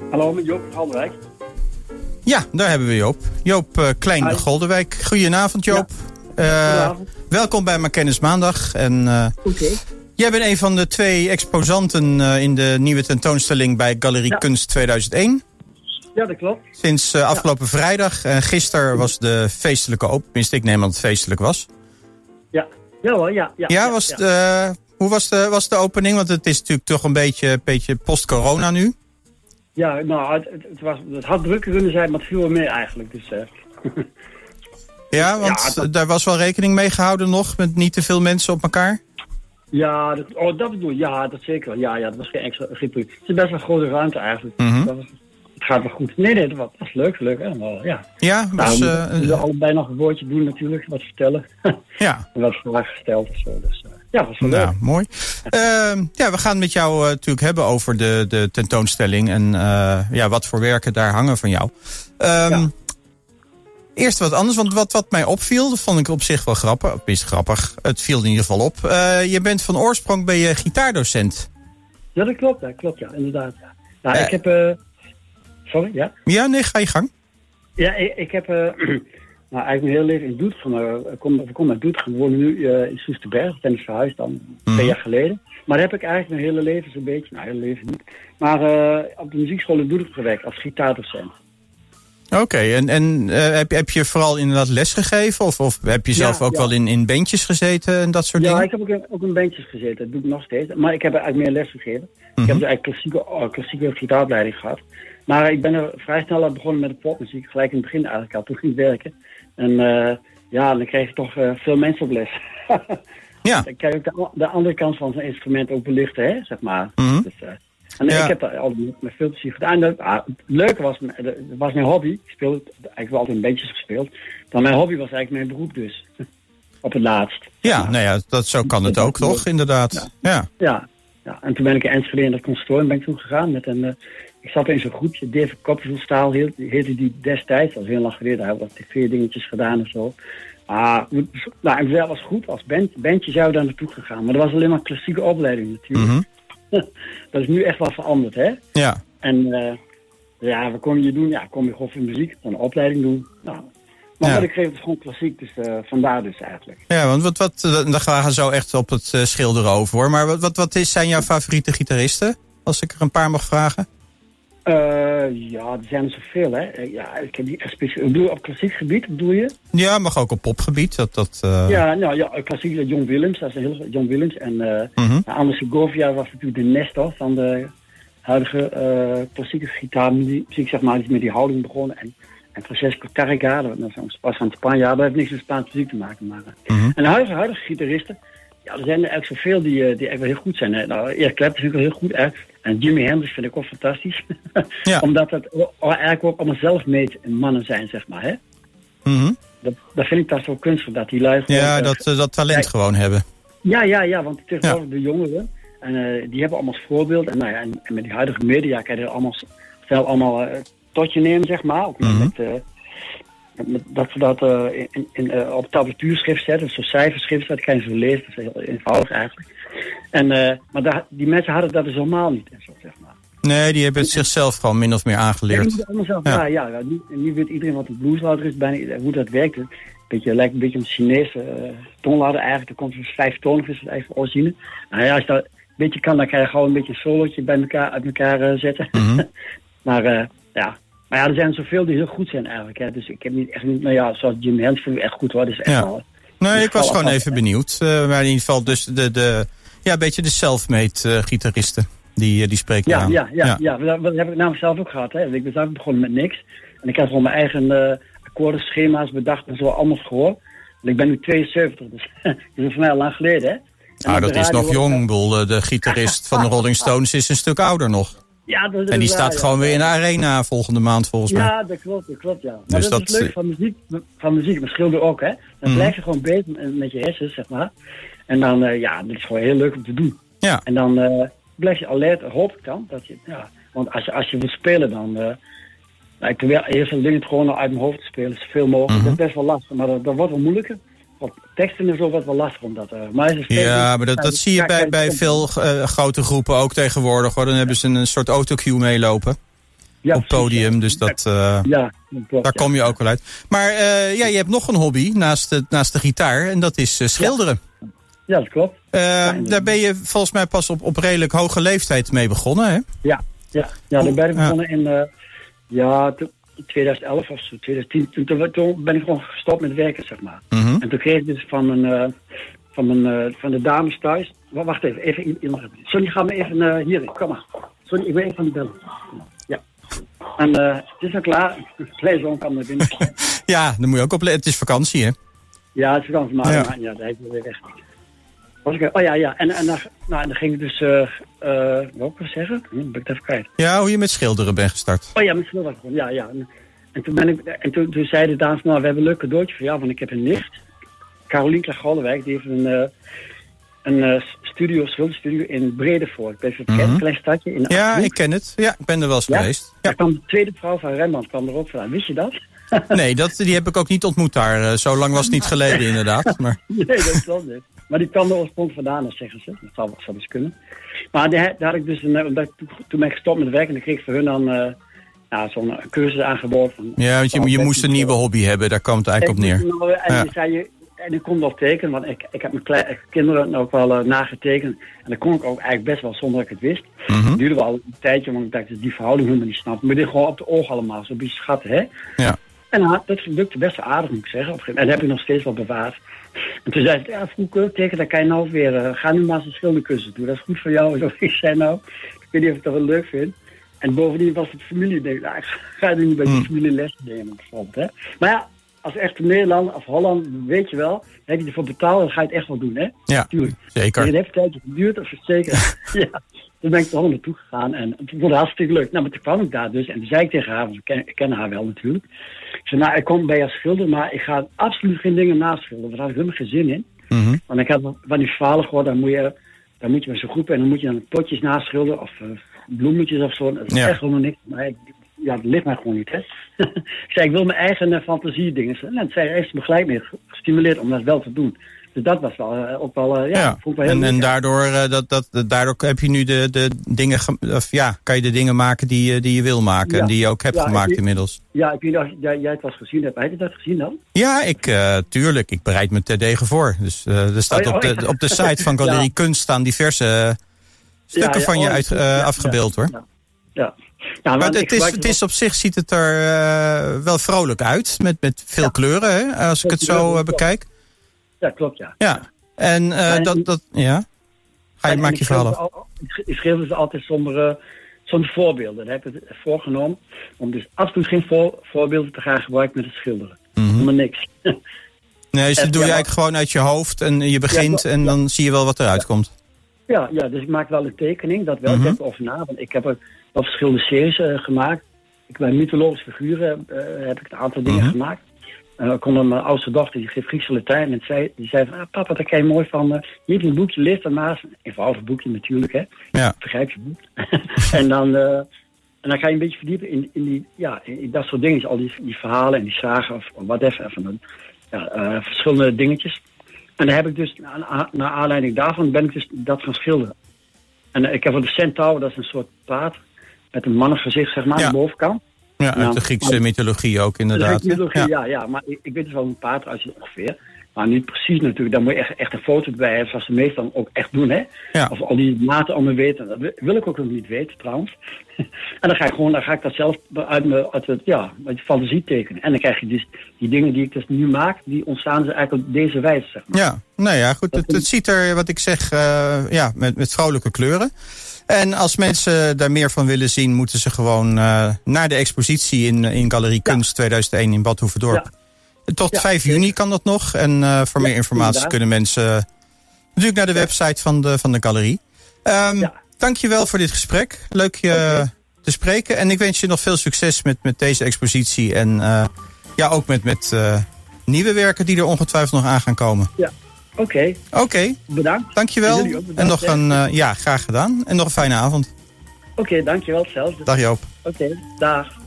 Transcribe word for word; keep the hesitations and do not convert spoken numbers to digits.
Hallo, met Joop Goldewijk. Ja, daar hebben we Joop. Joop uh, Klein Goldewijk. Goedenavond, Joop. Ja. Uh, Goedenavond. Welkom bij Maar Kennis Maandag. En, uh, Oké. Okay. Jij bent een van de twee exposanten uh, in de nieuwe tentoonstelling bij Galerie ja. Kunst tweeduizend één. Ja, dat klopt. Sinds uh, afgelopen ja. vrijdag. En uh, gisteren was de feestelijke opening. Tenminste, ik neem aan dat het feestelijk was. Ja, ja hoor, ja. Ja, ja, was ja. Het, uh, hoe was de, was de opening? Want het is natuurlijk toch een beetje, beetje post-corona nu. Ja, nou, het, het, was, het had drukker kunnen zijn, maar het viel wel mee eigenlijk. Dus, uh. ja, want ja, dat... daar was wel rekening mee gehouden nog, met niet te veel mensen op elkaar? Ja, dat, oh, dat bedoel ik. Ja, dat zeker wel. Ja, ja, dat was geen extra geen Het is best wel een grote ruimte eigenlijk. Mm-hmm. Dat was, het gaat wel goed. Nee, nee, dat was, dat was leuk, leuk helemaal, ja. Ja, was... Nou, uh, we moeten allebei nog een woordje doen natuurlijk, wat vertellen. Ja. En wat vragen gesteld of zo, dus... Uh, Ja, dat was wel nou, leuk. Mooi. Uh, ja, we gaan het met jou uh, natuurlijk hebben over de, de tentoonstelling en uh, ja, wat voor werken daar hangen van jou. Um, ja. Eerst wat anders, want wat, wat mij opviel, dat vond ik op zich wel grappig. Het is grappig, het viel in ieder geval op. Uh, je bent van oorsprong ben je gitaardocent. Ja, dat klopt, dat klopt, ja, inderdaad. Ja. Nou, uh, ik heb... Uh, sorry, ja? Ja, nee, ga je gang. Ja, ik, ik heb... Uh, Nou, eigenlijk mijn hele leven in Doetinchem. Uh, we komen kom uit Doetinchem. We wonen nu uh, in Soesterberg. Ik ben dus verhuisd dan mm. twee jaar geleden. Maar daar heb ik eigenlijk mijn hele leven zo'n beetje... Nou, hele leven niet. Maar uh, op de muziekschool in Doetinchem gewerkt als gitaardocent. Oké, okay, en, en uh, heb, heb je vooral inderdaad les gegeven? Of, of heb je zelf ja, ook ja. wel in, in bandjes gezeten en dat soort ja, dingen? Ja, ik heb ook in, ook in bandjes gezeten. Dat doe ik nog steeds. Maar ik heb eigenlijk meer les gegeven. Mm-hmm. Ik heb dus eigenlijk klassieke, uh, klassieke gitaaropleiding gehad. Maar ik ben er vrij snel aan begonnen met de popmuziek. Gelijk in het begin eigenlijk al. Toen ging ik werken. En uh, ja, dan kreeg ik toch uh, veel mensen op les. Ja. Dan krijg ik de, de andere kant van zo'n instrument ook belichten, hè, zeg maar. Mm-hmm. Dus, uh, en ja. ik heb dat altijd met veel plezier gedaan. En dat, ah, het leuke was, dat was mijn hobby. Ik speelde eigenlijk wel altijd een beetje gespeeld. Dan mijn hobby was eigenlijk mijn beroep dus. Op het laatst. Ja, maar. nou ja, dat, zo kan het ook, toch? Inderdaad. Ja. Ja. Ja. ja. En toen ben ik in Enschede in dat conservatorium ben ik toen gegaan met een... Uh, Ik zat in zo'n groepje, David Copperfield-staal heette die destijds. Dat was heel lang geleden, hij had wat tv-dingetjes gedaan en zo. Ah, nou, en dat was goed, als band, bandje zou daar naartoe gegaan. Maar dat was alleen maar klassieke opleiding natuurlijk. Mm-hmm. Dat is nu echt wel veranderd, hè? Ja. En uh, ja, wat kon je doen? Ja, kon je gewoon voor muziek, gewoon een opleiding doen. Nou, maar ja. wat ik kreeg was gewoon klassiek, dus uh, vandaar dus eigenlijk. Ja, want wat, wat, daar gaan we zo echt op het uh, schilderen over, hoor. Maar wat, wat, wat is, zijn jouw favoriete gitaristen? Als ik er een paar mag vragen. Uh, ja, er zijn er zoveel, hè. Ja, ik heb die echt speciaal. Bedoel je op klassiek gebied, bedoel je? Ja, mag ook op popgebied. Dat, dat, uh... Ja, nou ja, klassiek John Williams, dat is een heel John Williams. En uh, mm-hmm. Anders Segovia was natuurlijk de Nestor van de huidige uh, klassieke gitaarmuziek, zeg maar, die met die houding begonnen. En, en Francesco Tarrega, dat was van Spanje, dat heeft niks met Spaanse muziek te maken. Maar, mm-hmm. En de huidige, huidige gitaristen, ja, er zijn er eigenlijk zoveel die, die echt wel heel goed zijn. Hè. Nou, Eric Clapton is natuurlijk wel heel goed, hè. En Jimi Hendrix vind ik ook fantastisch. Ja. Omdat het eigenlijk ook allemaal zelfmade mannen zijn, zeg maar. Hè? Mm-hmm. Dat, dat vind ik dat zo kunstig, dat die lui gewoon... Ja, dat, uh, dat talent ja, gewoon hebben. Ja, ja, ja, want tegenwoordig ja. de jongeren, en, uh, die hebben allemaal als voorbeeld. En, nou ja, en, en met die huidige media kan je er allemaal snel allemaal uh, tot je nemen, zeg maar. Ook mm-hmm. met, uh, met, met, dat ze dat uh, in, in, uh, op tablatuurschrift zetten, zo'n cijferschrift, dat kan je zo lezen. Dat is heel eenvoudig eigenlijk. En, uh, maar daar, die mensen hadden dat dus helemaal niet en zo, zeg maar. Nee, die hebben het zichzelf gewoon min of meer aangeleerd. Ja, zelf, ja. ja, ja nu, nu weet iedereen wat een bluesladder is, bijna, hoe dat werkt. Het beetje, lijkt een beetje een Chinese uh, toonladder eigenlijk. Er komt dus vijf tonig, is het eigenlijk origine. Nou ja, als je dat een beetje kan, dan kan je gewoon een beetje een solootje bij elkaar, uit elkaar uh, zetten. Mm-hmm. maar uh, ja... Maar ja, er zijn zoveel die heel goed zijn eigenlijk. Hè. Dus ik heb niet echt niet... Nou ja, zoals Jim Hendrix vind ik echt goed hoor. Dat is echt ja. wel... Nee, ik was gewoon even benieuwd. Uh, maar in ieder geval dus de, de, ja, een beetje de self-made uh, gitaristen. Die, die spreken ja, aan. Ja, ja, ja. ja. Dat, dat heb ik namelijk zelf ook gehad. Hè. Ik ben zelf begonnen met niks. En ik heb gewoon mijn eigen uh, akkoordenschema's bedacht en zo allemaal gehoord. En ik ben nu tweeënzeventig, dus dat is voor mij al lang geleden. Hè. En ah, dat is nog jong. De, de gitarist van de Rolling Stones is een stuk ouder nog. Ja, dat is en die waar, staat ja. gewoon weer in de arena volgende maand volgens mij. Ja, dat klopt, dat klopt, ja. Maar dus dat, dat is leuk van muziek, van muziek, maar schilder ook, hè. Dan mm-hmm. blijf je gewoon bezig met je hersens, zeg maar. En dan, uh, ja, dat is gewoon heel leuk om te doen. Ja. En dan uh, blijf je alert, hoop ik dan, dat je, ja. Want als je, als je wilt spelen, dan... Uh, nou, ik probeer heel veel dingen gewoon uit mijn hoofd te spelen, zoveel mogelijk. Mm-hmm. Dat is best wel lastig, maar dat, dat wordt wel moeilijker. Want teksten is ook wat wel lastig om dat... Uh, maar is ja, maar dat, dat zie je bij, bij veel uh, grote groepen ook tegenwoordig, hoor. Dan hebben ze een soort autocue meelopen. Ja, op het podium. Ja. Dus dat, uh, ja, klopt, daar kom je ook wel uit. Maar uh, ja, je hebt nog een hobby naast de, naast de gitaar. En dat is uh, schilderen. Ja. Ja, dat klopt. Uh, ja, daar ben je volgens mij pas op, op redelijk hoge leeftijd mee begonnen, hè? Ja, ja, ja daar ben ik begonnen in uh, ja, twintig elf of zo, twintig tien. Toen, toen, toen ben ik gewoon gestopt met werken, zeg maar. Mm-hmm. En toen kreeg ik dus van, mijn, uh, van, mijn, uh, van de dames thuis... Wacht even, even iemand. Sonny, ga me even uh, hierin, kom maar. Sonny, ik ben even van de bellen. Ja. En uh, het is al klaar. De kleinzoon kan naar binnen. Ja, dan moet je ook opletten. Het is vakantie, hè? Ja, het is vakantie, maar ja, maar, ja daar heeft hij weer weg. Ik, oh ja, ja. En, en, dan, nou, en dan ging ik dus, uh, uh, wat ik zeggen? Hm, ben ik het even kwijt. Ja, hoe je met schilderen bent gestart. Oh ja, met schilderen. Ja, ja. En, en toen ben ik, en toen, toen zei de dames, nou, we hebben een leuk cadeautje voor jou, want ik heb een nicht. Carolien Klagollewijk, die heeft een, uh, een uh, studio, schilderstudio in Bredevoort. Ik ben even bekend, mm-hmm. Een klein stadje. In ja, Achterhoek. Ik ken het. Ja, ik ben er wel eens ja? geweest. Ja. Daar kwam de tweede vrouw van Rembrandt kwam er ook vandaan. Wist je dat? Nee, dat, die heb ik ook niet ontmoet daar. Uh, zo lang was het niet geleden, inderdaad. Maar... Nee, dat klopt niet. Maar die kwam er oorsprong vandaan, zeggen ze. Dat zou, zou dus kunnen. Maar daar had ik dus een, omdat, toen ben ik gestopt met werken en dan kreeg ik voor hun dan uh, ja, zo'n cursus aangeboden. Van, ja, want je, je moest een nieuwe hobby hebben, daar kwam het eigenlijk op neer. Nou, en ja. Die zei je, en ik kon wel tekenen, want ik, ik heb mijn kleine kinderen ook wel uh, nagetekend. En dat kon ik ook eigenlijk best wel zonder dat ik het wist. Mm-hmm. Het duurde wel een tijdje, want ik dacht dat die verhouding helemaal niet snapte. Maar dit gewoon op de oog allemaal, zo'n beetje schatten, hè? Ja. En uh, dat lukte best wel aardig, moet ik zeggen. Op een gegeven moment. En dat heb ik nog steeds wel bewaard. En toen zei ze, ja, vroeger teken, dan kan je nou weer, uh, ga nu maar eens een schildercursus doen. Dat is goed voor jou. En ik zei nou, ik weet niet of ik dat wel leuk vind. En bovendien was het familie, denk ik, nou, ik ga nu bij die mm. familie les nemen, bijvoorbeeld, hè. Maar ja, als echte Nederlander of Holland, weet je wel, dan heb je ervoor betaald, dan ga je het echt wel doen, hè. Ja, tuurlijk. Zeker. En het heeft een tijdje geduurd, of zeker. Ja, toen ben ik er al naartoe gegaan en het vond het hartstikke leuk. Nou, maar toen kwam ik daar dus en toen zei ik tegen haar, want ik ken, ik ken haar wel natuurlijk. Ik zei, nou, ik kom bij jou schilderen, maar ik ga absoluut geen dingen naschilderen. Daar had ik helemaal geen zin in. Mm-hmm. Want ik heb van die verhalen gehoord, dan moet je, dan moet je met zo'n groep en dan moet je dan potjes naschilderen of uh, bloemetjes of zo. Dat is ja. echt helemaal niks. Maar ja, dat ligt mij gewoon niet, hè. Ik zei, ik wil mijn eigen uh, fantasiedingen. En dat zei, heeft me gelijk mee gestimuleerd om dat wel te doen. Dus dat was wel uh, ook wel, uh, ja, ja. vond ik wel heel en, en daardoor, uh, dat, dat, daardoor heb je nu de, de dingen, of ja, kan je de dingen maken die, die je wil maken ja. en die je ook hebt ja, gemaakt ik, inmiddels. Ja, ik weet niet of jij, jij het was gezien hebt. Heb je dat gezien dan? Ja, ik, uh, tuurlijk. Ik bereid me terdege voor. Dus uh, er staat oh, op, de, oh, op de site van Galerie ja. Kunst staan diverse uh, stukken ja, ja, van je uit, uh, ja, afgebeeld, ja, hoor. Ja. ja. Nou, maar het is, het is op zich, ziet het er uh, wel vrolijk uit. Met, met veel ja. kleuren, hè, als ik het zo uh, bekijk. Ja, klopt, ja. Ja, en uh, ja, dat, dat, ja. Ga je, en, maak je verhaal af. Ik schreef dus altijd sommige, sommige voorbeelden. Daar heb ik het voorgenomen om dus absoluut geen voor, voorbeelden te gaan gebruiken met het schilderen. Mm-hmm. Helemaal niks. Nee, dus dat doe je eigenlijk gewoon uit je hoofd en je begint ja, en dan ja. zie je wel wat eruit ja. komt. Ja, ja, dus ik maak wel een tekening, dat wel. Mm-hmm. Ik heb er over na, want ik heb er wel verschillende series uh, gemaakt. Ik, bij mythologische figuren uh, heb ik een aantal dingen mm-hmm. gemaakt. En dan kon mijn oudste dochter, die geeft Griekse Latijn. En zei, die zei van, ah, papa, daar kan je mooi van. Uh, je hebt een boekje, lees dan maar. Een eenvoudig boekje natuurlijk, hè. Ja. Begrijp je boek. en, dan, uh, en dan ga je een beetje verdiepen in, in, die, ja, in dat soort dingen. Al die, die verhalen en die zagen of whatever. Even, ja, uh, verschillende dingetjes. En dan heb ik dus, na, naar aanleiding daarvan, ben ik dus dat gaan schilderen. En uh, ik heb voor de centaur, dat is een soort paard. Met een mannengezicht, zeg maar, ja. aan de bovenkant. Ja, uit de Griekse maar, mythologie ook inderdaad. De mythologie, ja. ja, ja. Maar ik, ik weet dus wel een paard uitziet ongeveer. Maar niet precies natuurlijk. Daar moet je echt, echt een foto bij hebben, zoals de meesten ook echt doen, hè. Ja. Of al die maten allemaal weten. Dat wil ik ook nog niet weten, trouwens. En dan ga ik gewoon, dan ga ik dat zelf uit mijn, uit het, ja, uit de fantasie tekenen. En dan krijg je dus die dingen die ik dus nu maak, die ontstaan ze eigenlijk op deze wijze, zeg maar. Ja, nou ja, goed. Het, het ziet er, wat ik zeg, uh, ja, met, met vrolijke kleuren. En als mensen daar meer van willen zien, moeten ze gewoon uh, naar de expositie in, in Galerie Kunst ja. tweeduizend één in Bad Hoeverdorp. Ja. Tot ja, vijf juni kan dat nog. En uh, voor ja, meer informatie inderdaad. kunnen mensen uh, natuurlijk naar de website van de, van de galerie. Um, ja. Dankjewel voor dit gesprek. Leuk je okay. te spreken. En ik wens je nog veel succes met, met deze expositie. En uh, ja, ook met, met uh, nieuwe werken die er ongetwijfeld nog aan gaan komen. Ja. Oké. Okay. Oké. Okay. Bedankt. Dankjewel. En, bedankt, en nog hè. een, uh, ja, graag gedaan. En nog een fijne avond. Oké, okay, dankjewel. Hetzelfde. Dag Joop. Oké, okay, dag.